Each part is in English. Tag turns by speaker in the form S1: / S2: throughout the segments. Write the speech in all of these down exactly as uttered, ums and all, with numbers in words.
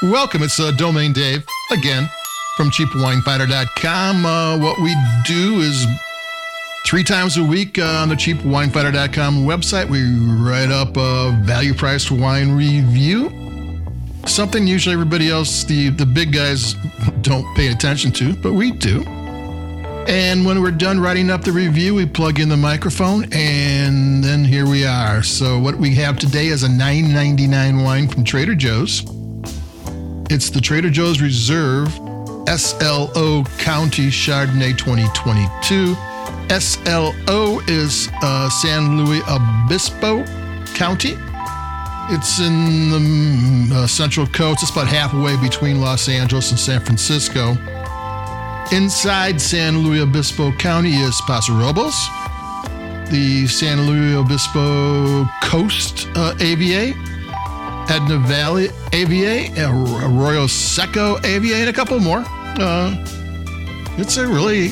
S1: Welcome. It's uh, Domain Dave again from cheap wine finder dot com. Uh, what we do is three times a week uh, on the cheap wine finder dot com website, we write up a value-priced wine review. Something usually everybody else, the, the big guys, don't pay attention to, but we do. And when we're done writing up the review, we plug in the microphone, and then here we are. So what we have today is a nine ninety-nine wine from Trader Joe's. It's the Trader Joe's Reserve S L O County Chardonnay twenty twenty-two. S L O is uh, San Luis Obispo County. It's in the uh, Central Coast. It's about halfway between Los Angeles and San Francisco. Inside San Luis Obispo County is Paso Robles, the San Luis Obispo Coast uh, A V A, Edna Valley A V A, Arroyo Seco A V A, and a couple more. Uh, it's a really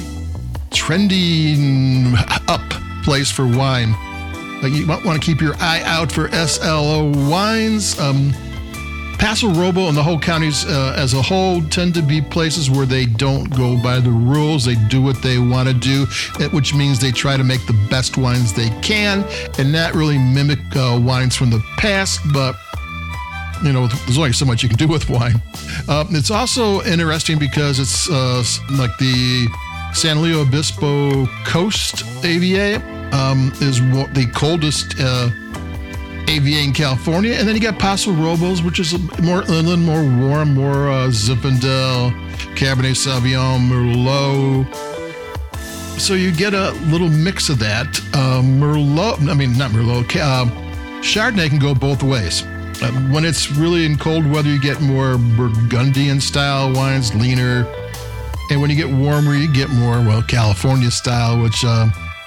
S1: trendy up place for wine. Uh, you might want to keep your eye out for S L O wines. Um, Paso Robles and the whole counties uh, as a whole tend to be places where they don't go by the rules. They do what they want to do, which means they try to make the best wines they can and not really mimic uh, wines from the past, but you know, there's only so much you can do with wine. Uh, it's also interesting because it's uh, like the San Luis Obispo Coast A V A um, is the coldest uh, A V A in California. And then you got Paso Robles, which is a, more, a little more warm, more uh, Zinfandel, Cabernet Sauvignon, Merlot. So you get a little mix of that. Uh, Merlot, I mean, not Merlot, uh, Chardonnay can go both ways. Uh, when it's really in cold weather, you get more Burgundian style wines, leaner. And when you get warmer, you get more, well, California style, which uh,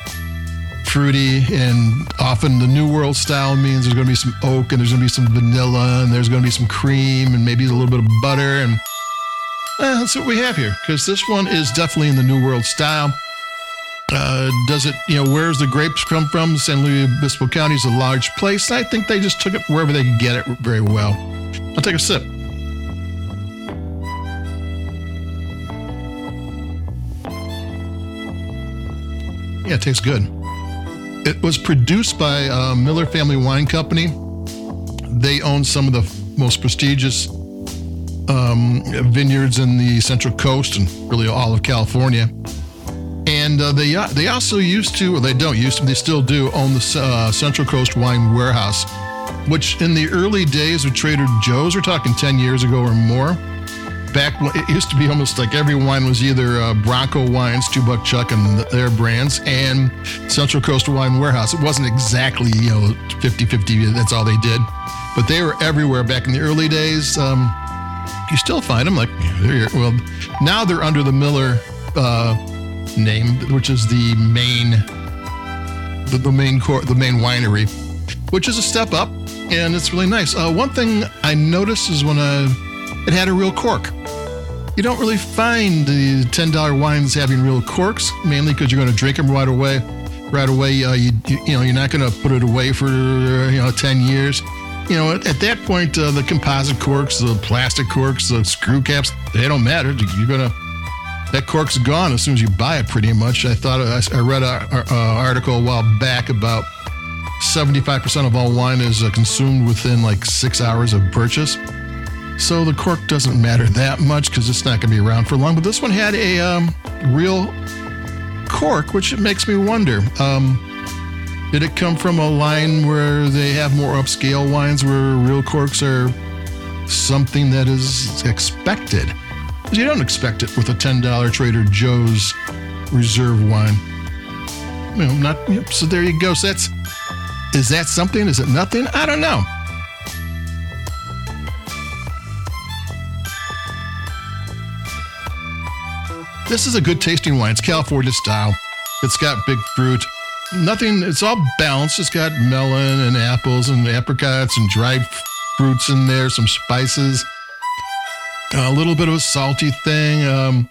S1: fruity, and often the New World style means there's going to be some oak, and there's going to be some vanilla, and there's going to be some cream, and maybe a little bit of butter. And eh, that's what we have here, because this one is definitely in the New World style. Uh, does it, you know, where's the grapes come from? San Luis Obispo County is a large place. I think they just took it wherever they could get it very well. I'll take a sip. Yeah, it tastes good. It was produced by uh, Miller Family Wine Company. They own some of the most prestigious um, vineyards in the Central Coast and really all of California. And uh, they uh, they also used to, or they don't used to, they still do own the uh, Central Coast Wine Warehouse, which in the early days of Trader Joe's, we're talking ten years ago or more, back when it used to be almost like every wine was either uh, Bronco Wines, Two Buck Chuck and their brands, and Central Coast Wine Warehouse. It wasn't exactly, you know, fifty-fifty, that's all they did. But they were everywhere back in the early days. Um, you still find them, like, they're, well, now they're under the Miller uh, name, which is the main, the, the main core, the main winery, which is a step up, and it's really nice. Uh, one thing I noticed is when I, it had a real cork. You don't really find the ten dollar wines having real corks, mainly because you're going to drink them right away. Right away, uh, you, you you know, you're not going to put it away for uh, you know ten years. You know, at, at that point, uh, the composite corks, the plastic corks, the screw caps, they don't matter. You're gonna that cork's gone as soon as you buy it, pretty much. I thought I, I read an article a while back about seventy-five percent of all wine is uh, consumed within like six hours of purchase. So the cork doesn't matter that much because it's not going to be around for long. But this one had a um, real cork, which makes me wonder, um, did it come from a line where they have more upscale wines where real corks are something that is expected? Because you don't expect it with a ten dollar Trader Joe's Reserve wine. You know, not, yep, so there you go. So that's, is that something? Is it nothing? I don't know. This is a good tasting wine. It's California style. It's got big fruit. Nothing, it's all balanced. It's got melon and apples and apricots and dried fruits in there, some spices, a little bit of a salty thing, um,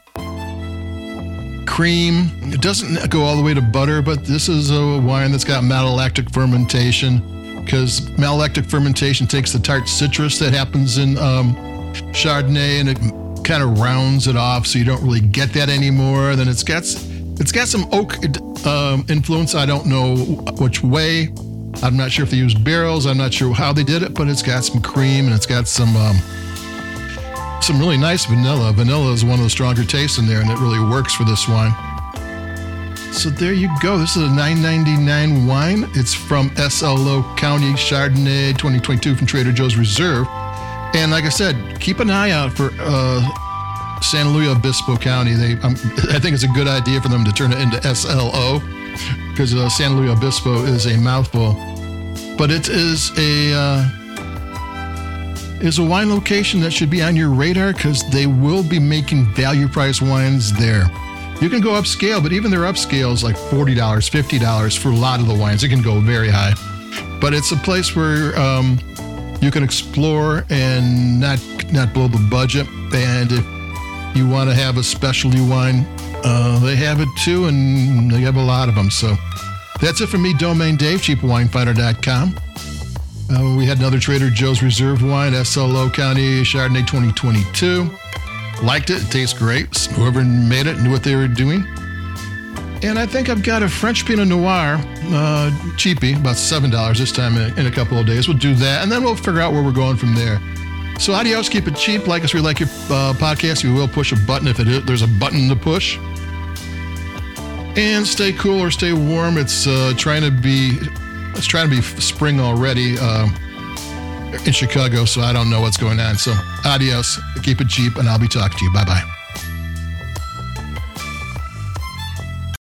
S1: cream. It doesn't go all the way to butter, but this is a wine that's got malolactic fermentation, because malolactic fermentation takes the tart citrus that happens in um, Chardonnay, and it kind of rounds it off, so you don't really get that anymore. Then it's got it's got some oak um, influence. I don't know which way. I'm not sure if they used barrels. I'm not sure how they did it, but it's got some cream and it's got some um, some really nice vanilla. Vanilla is one of the stronger tastes in there, and it really works for this wine. So there you go. This is a nine ninety-nine wine. It's from S L O County Chardonnay twenty twenty-two from Trader Joe's Reserve. And like I said, keep an eye out for uh, San Luis Obispo County. They, um, I think it's a good idea for them to turn it into S L O because uh, San Luis Obispo is a mouthful. But it is a uh, is a wine location that should be on your radar because they will be making value price wines there. You can go upscale, but even their upscale is like forty dollars, fifty dollars for a lot of the wines. It can go very high. But it's a place where um, you can explore and not not blow the budget. And if you want to have a specialty wine, uh, they have it too, and they have a lot of them. So that's it from me, Domain Dave, cheap wine finder dot com. Uh, we had another Trader Joe's Reserve wine, S L O County Chardonnay twenty twenty-two. Liked it. It tastes great. Whoever made it knew what they were doing. And I think I've got a French Pinot Noir, uh, cheapie, about seven dollars this time in a, in a couple of days. We'll do that, and then we'll figure out where we're going from there. So adios, keep it cheap. Like us, we like your uh, podcast. We will push a button if it is, there's a button to push. And stay cool or stay warm. It's uh, trying to be it's trying to be spring already. Uh, in Chicago, so I don't know what's going on. So adios, keep it cheap, and I'll be talking to you. Bye-bye.